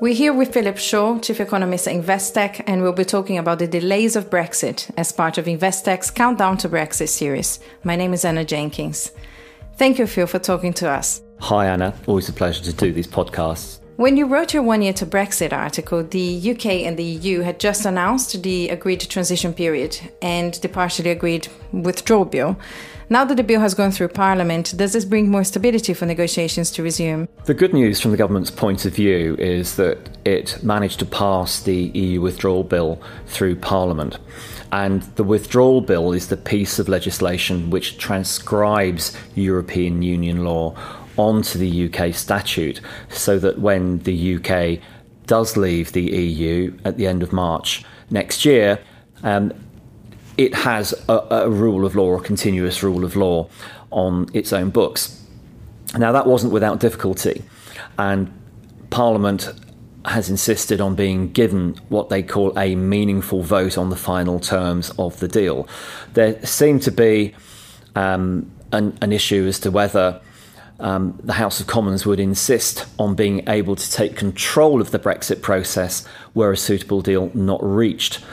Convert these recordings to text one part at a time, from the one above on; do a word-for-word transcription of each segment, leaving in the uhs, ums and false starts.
We're here with Philip Shaw, Chief Economist at Investec, and we'll be talking about the delays of Brexit as part of Investec's Countdown to Brexit series. My name is Anna Jenkins. Thank you, Phil, for talking to us. Hi, Anna. Always a pleasure to do these podcasts. When you wrote your One Year to Brexit article, the U K and the E U had just announced the agreed transition period and the partially agreed withdrawal bill. Now that the bill has gone through Parliament, does this bring more stability for negotiations to resume? The good news from the government's point of view is that it managed to pass the E U withdrawal bill through Parliament. And the withdrawal bill is the piece of legislation which transcribes European Union law onto the U K statute, so that when the U K does leave the E U at the end of March next year, um, it has a, a rule of law, or a continuous rule of law, on its own books. Now, that wasn't without difficulty, and Parliament has insisted on being given what they call a meaningful vote on the final terms of the deal. There seemed to be um, an, an issue as to whether um, the House of Commons would insist on being able to take control of the Brexit process were a suitable deal not reached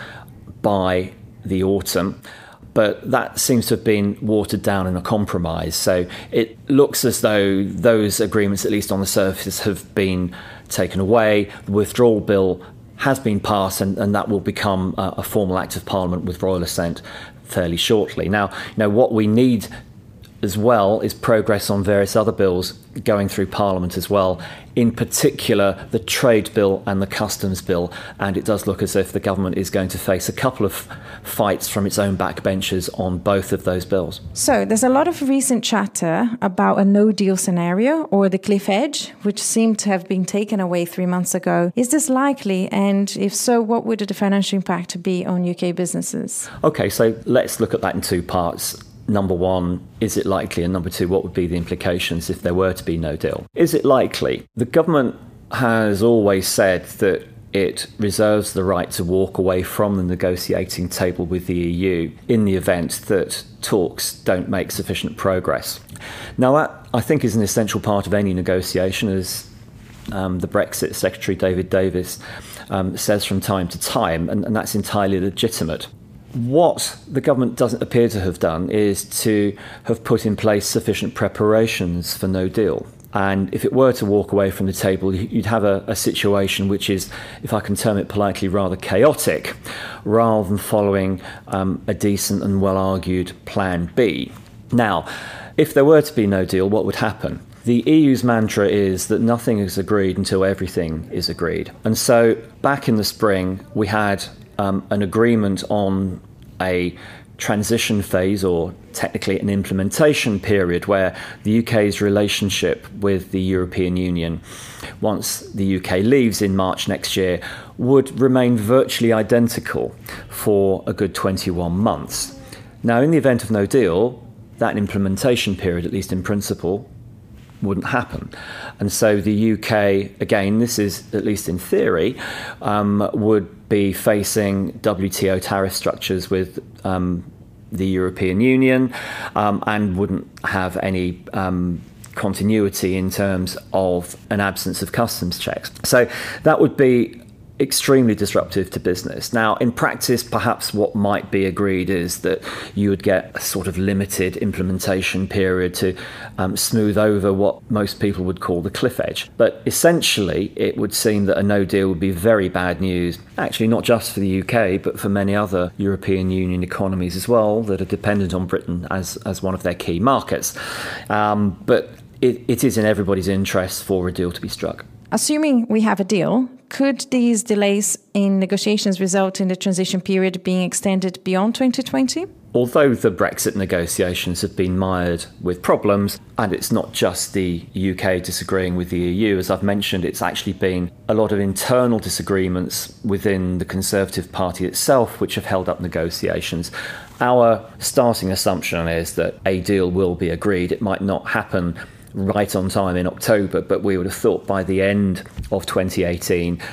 by the autumn, but that seems to have been watered down in a compromise. So it looks as though those agreements, at least on the surface, have been taken away. The withdrawal bill has been passed, and, and that will become a, a formal act of Parliament with royal assent fairly shortly. Now, you know, what we need as well is progress on various other bills going through Parliament as well, in particular the trade bill and the customs bill, and it does look as if the government is going to face a couple of fights from its own backbenchers on both of those bills. So there's a lot of recent chatter about a no-deal scenario, or the cliff edge, which seemed to have been taken away three months ago. Is this likely? And if so, what would the financial impact be on U K businesses? OK, so let's look at that in two parts. Number one, is it likely? And number two, what would be the implications if there were to be no deal? Is it likely? The government has always said that it reserves the right to walk away from the negotiating table with the E U in the event that talks don't make sufficient progress. Now, that, I think, is an essential part of any negotiation, as um, the Brexit Secretary David Davis um, says from time to time, and, and that's entirely legitimate. What the government doesn't appear to have done is to have put in place sufficient preparations for no deal. And if it were to walk away from the table, you'd have a, a situation which is, if I can term it politely, rather chaotic, rather than following um, a decent and well-argued plan B. Now, if there were to be no deal, what would happen? The E U's mantra is that nothing is agreed until everything is agreed. And so back in the spring, we had Um, an agreement on a transition phase, or technically an implementation period, where the U K's relationship with the European Union, once the U K leaves in March next year, would remain virtually identical for a good twenty-one months. Now, in the event of no deal, that implementation period, at least in principle, wouldn't happen. And so the U K, again, this is at least in theory, um, would be facing W T O tariff structures with um, the European Union, um, and wouldn't have any um, continuity in terms of an absence of customs checks. So that would be extremely disruptive to business. Now, in practice, perhaps what might be agreed is that you would get a sort of limited implementation period to um, smooth over what most people would call the cliff edge. But essentially, it would seem that a no deal would be very bad news, actually not just for the U K, but for many other European Union economies as well that are dependent on Britain as, as one of their key markets. Um, but it, it is in everybody's interest for a deal to be struck. Assuming we have a deal, could these delays in negotiations result in the transition period being extended beyond twenty twenty? Although the Brexit negotiations have been mired with problems, and it's not just the U K disagreeing with the E U, as I've mentioned, it's actually been a lot of internal disagreements within the Conservative Party itself which have held up negotiations. Our starting assumption is that a deal will be agreed. It might not happen right on time in October, but we would have thought by the end of twenty eighteen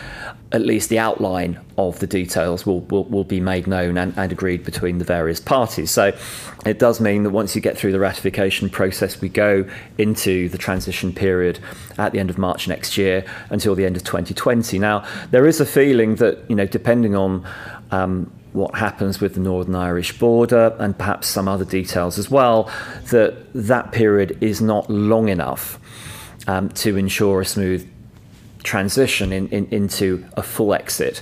at least the outline of the details will, will, will be made known and, and agreed between the various parties. So it does mean that once you get through the ratification process, we go into the transition period at the end of March next year until the end of twenty twenty. Now, there is a feeling that, you know, depending on um, what happens with the Northern Irish border and perhaps some other details as well, that that period is not long enough um, to ensure a smooth transition in, in, into a full exit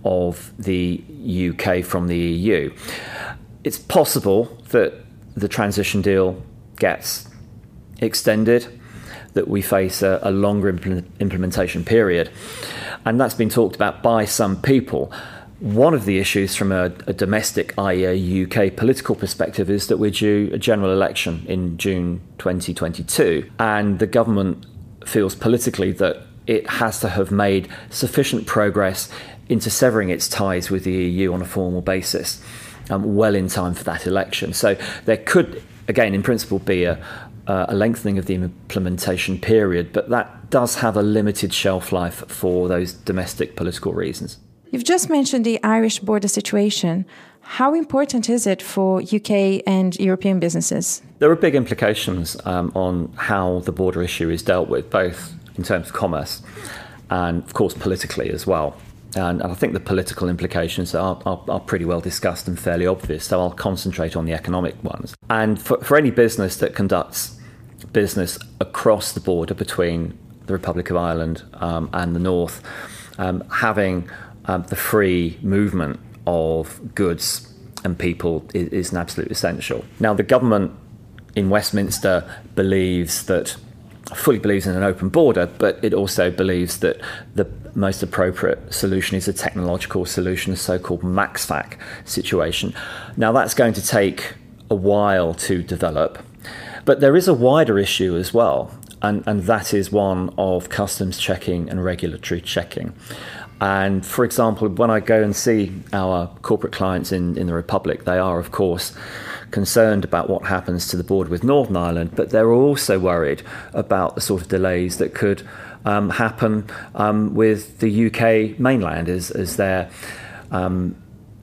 of the U K from the E U. It's possible that the transition deal gets extended, that we face a, a longer implement, implementation period, and that's been talked about by some people. One of the issues from a, a domestic, that is a U K political perspective, is that we're due a general election in June twenty twenty-two, and the government feels politically that it has to have made sufficient progress into severing its ties with the E U on a formal basis um, well in time for that election. So there could, again, in principle, be a, a lengthening of the implementation period, but that does have a limited shelf life for those domestic political reasons. You've just mentioned the Irish border situation. How important is it for U K and European businesses? There are big implications um, on how the border issue is dealt with, both in terms of commerce and, of course, politically as well. And, and I think the political implications are, are, are pretty well discussed and fairly obvious, so I'll concentrate on the economic ones. And for, for any business that conducts business across the border between the Republic of Ireland um, and the North, um, having um, the free movement of goods and people is, is an absolute essential. Now, the government in Westminster believes that fully believes in an open border, but it also believes that the most appropriate solution is a technological solution, a so-called MaxFac situation. Now, that's going to take a while to develop, but there is a wider issue as well, and, and that is one of customs checking and regulatory checking. And for example, when I go and see our corporate clients in, in the Republic, they are, of course, concerned about what happens to the border with Northern Ireland, but they're also worried about the sort of delays that could um, happen um, with the U K mainland as, as their um,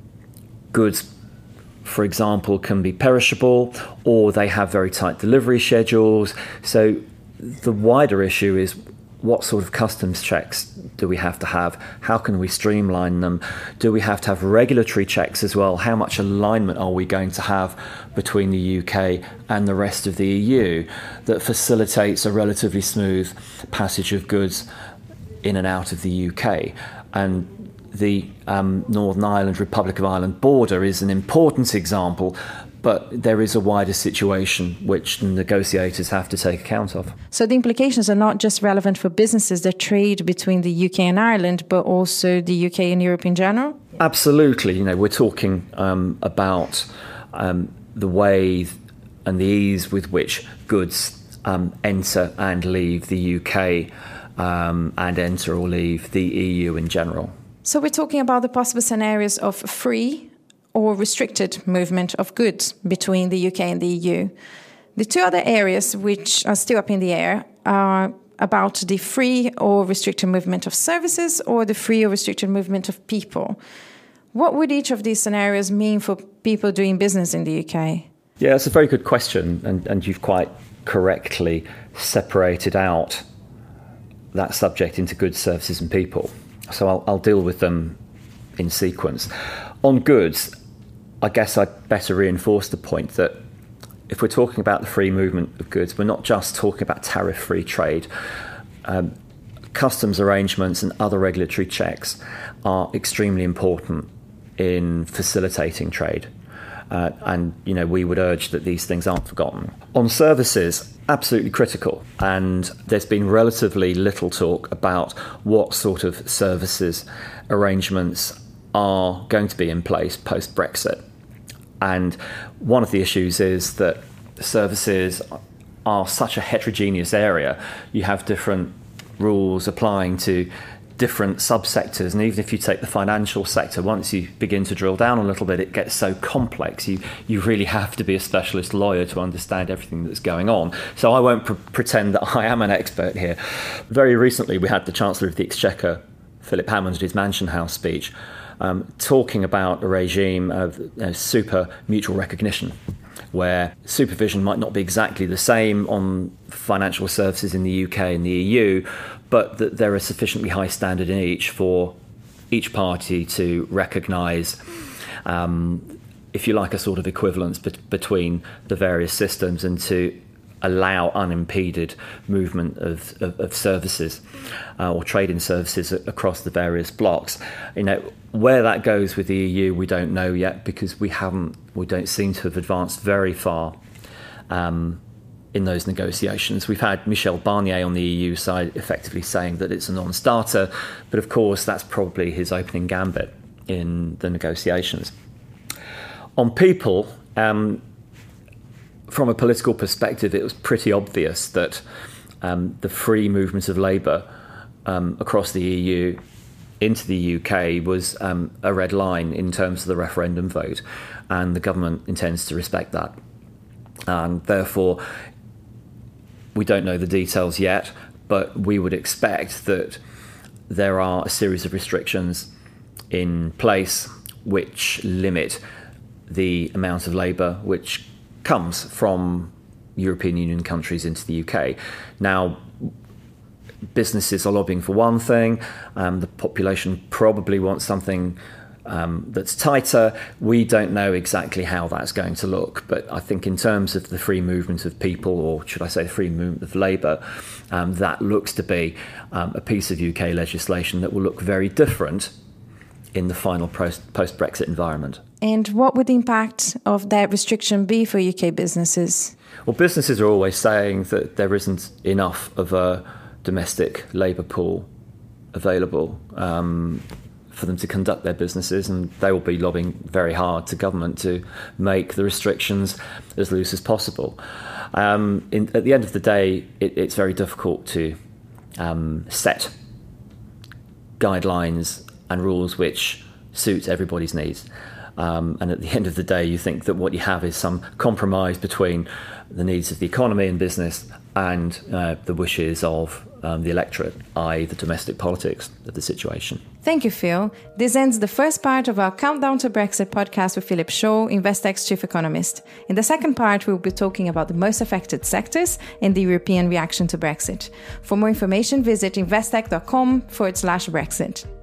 goods, for example, can be perishable, or they have very tight delivery schedules. So the wider issue is, what sort of customs checks do we have to have? How can we streamline them? Do we have to have regulatory checks as well? How much alignment are we going to have between the U K and the rest of the E U that facilitates a relatively smooth passage of goods in and out of the U K? And the um, Northern Ireland, Republic of Ireland border is an important example, but there is a wider situation which negotiators have to take account of. So the implications are not just relevant for businesses that trade between the U K and Ireland, but also the U K and Europe in general? Absolutely. You know, we're talking um, about um, the way and the ease with which goods um, enter and leave the U K um, and enter or leave the E U in general. So we're talking about the possible scenarios of free or restricted movement of goods between the U K and the E U. The two other areas which are still up in the air are about the free or restricted movement of services or the free or restricted movement of people. What would each of these scenarios mean for people doing business in the U K? Yeah, it's a very good question, and, and you've quite correctly separated out that subject into goods, services and people. So I'll, I'll deal with them in sequence. On goods, I guess I'd better reinforce the point that if we're talking about the free movement of goods, we're not just talking about tariff-free trade. Um, customs arrangements and other regulatory checks are extremely important in facilitating trade. Uh, and, you know, we would urge that these things aren't forgotten. On services, absolutely critical. And there's been relatively little talk about what sort of services arrangements are going to be in place post-Brexit. And one of the issues is that services are such a heterogeneous area. You have different rules applying to different subsectors, and even if you take the financial sector, once you begin to drill down a little bit, it gets so complex. You you really have to be a specialist lawyer to understand everything that's going on. So I won't pr- pretend that I am an expert here. Very recently, we had the Chancellor of the Exchequer Philip Hammond at his Mansion House speech, um, talking about a regime of uh, super mutual recognition, where supervision might not be exactly the same on financial services in the U K and the E U, but that there are sufficiently high standard in each for each party to recognise, um, if you like, a sort of equivalence be- between the various systems, and to allow unimpeded movement of, of, of services uh, or trade in services across the various blocks. You know, where that goes with the E U, we don't know yet, because we haven't, we don't seem to have advanced very far um, in those negotiations. We've had Michel Barnier on the E U side effectively saying that it's a non-starter, but of course that's probably his opening gambit in the negotiations. On people, um, from a political perspective, it was pretty obvious that um, the free movement of labour um, across the E U into the U K was um, a red line in terms of the referendum vote, and the government intends to respect that. And therefore, we don't know the details yet, but we would expect that there are a series of restrictions in place which limit the amount of labour which comes from European Union countries into the U K. Now, businesses are lobbying for one thing, um, the population probably wants something um, that's tighter. We don't know exactly how that's going to look, but I think in terms of the free movement of people, or should I say the free movement of labour, um, that looks to be um, a piece of U K legislation that will look very different in the final post-Brexit environment. And what would the impact of that restriction be for U K businesses? Well, businesses are always saying that there isn't enough of a domestic labour pool available um, for them to conduct their businesses, and they will be lobbying very hard to government to make the restrictions as loose as possible. Um, in, at the end of the day, it, it's very difficult to um, set guidelines and rules which suit everybody's needs. Um, and at the end of the day, you think that what you have is some compromise between the needs of the economy and business and uh, the wishes of um, the electorate, that is the domestic politics of the situation. Thank you, Phil. This ends the first part of our Countdown to Brexit podcast with Philip Shaw, Investec's chief economist. In the second part, we'll be talking about the most affected sectors and the European reaction to Brexit. For more information, visit investec.com forward slash Brexit.